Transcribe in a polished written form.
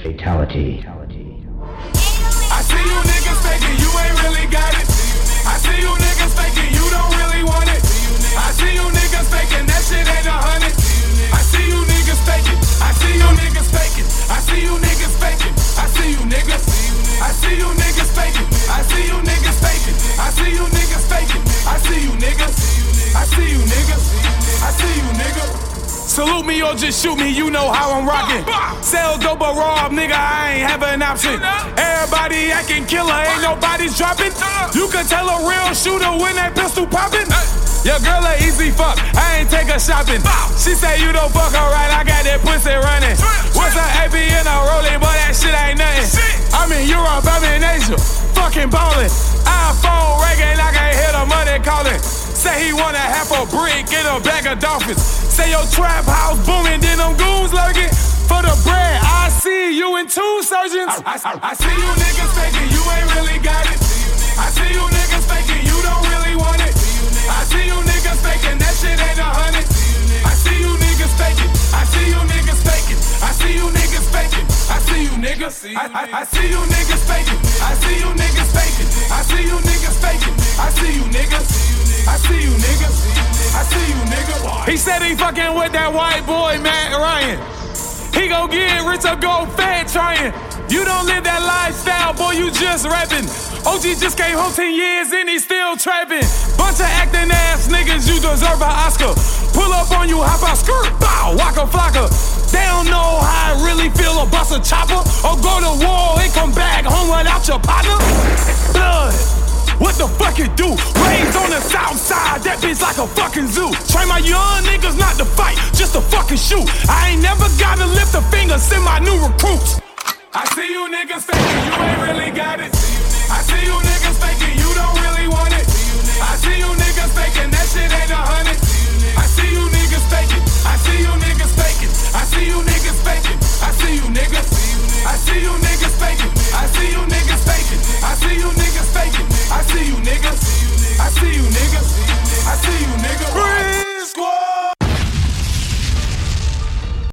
Fatality. I see you niggas faking, you ain't really got it. I see you niggas faking, you don't really want it. I see you niggas faking, that shit ain't 100. I see you niggas faking, I see you niggas faking. I see you niggas faking, I see you niggas. I see you niggas faking, I see you niggas faking. I see you niggas faking, I see you niggas. I see you niggas, I see you niggas. Salute me or just shoot me, you know how I'm rocking. Sell dope or rob, nigga, I ain't have an option. Everybody acting killer, ain't nobody's dropping. You can tell a real shooter when that pistol popping. Your girl a easy fuck, I ain't take her shopping. She say you don't fuck her right, I got that pussy running. What's an AP in a rolling, but that shit ain't nothing. I'm in Europe, I'm in Asia, fucking ballin'. iPhone ringing, I can't hear the money calling. Say he wanna half a brick in a bag of dolphins. Say your trap house booming, then them goons lurking. For the bread, I see you in two surgeons. I see you niggas faking, you ain't really got it. I see you niggas faking, you don't really want it. I see you niggas faking, that shit ain't 100. I see you niggas faking, I see you niggas faking. I see you niggas faking, I see you niggas. I see you niggas faking, I see you niggas faking. I see you niggas faking, I see you niggas. I see you niggas, I see you niggas. He said he fucking with that white boy, Matt Ryan. He gon' get rich or go fat trying. You don't live that lifestyle, boy, you just rapping. OG just came home 10 years and he still trapping. Bunch of acting ass niggas, you deserve an Oscar. Pull up on you, hop out, skirt, bow, waka flocka. They don't know how I really feel or bust a chopper. Or go to war and come back home without your partner. Blood. What the fuck it do? Raised on the south side, that bitch like a fucking zoo. Train my young niggas not to fight, just to fucking shoot. I ain't never gotta lift a finger, send my new recruits. I see you niggas faking, you ain't really got it.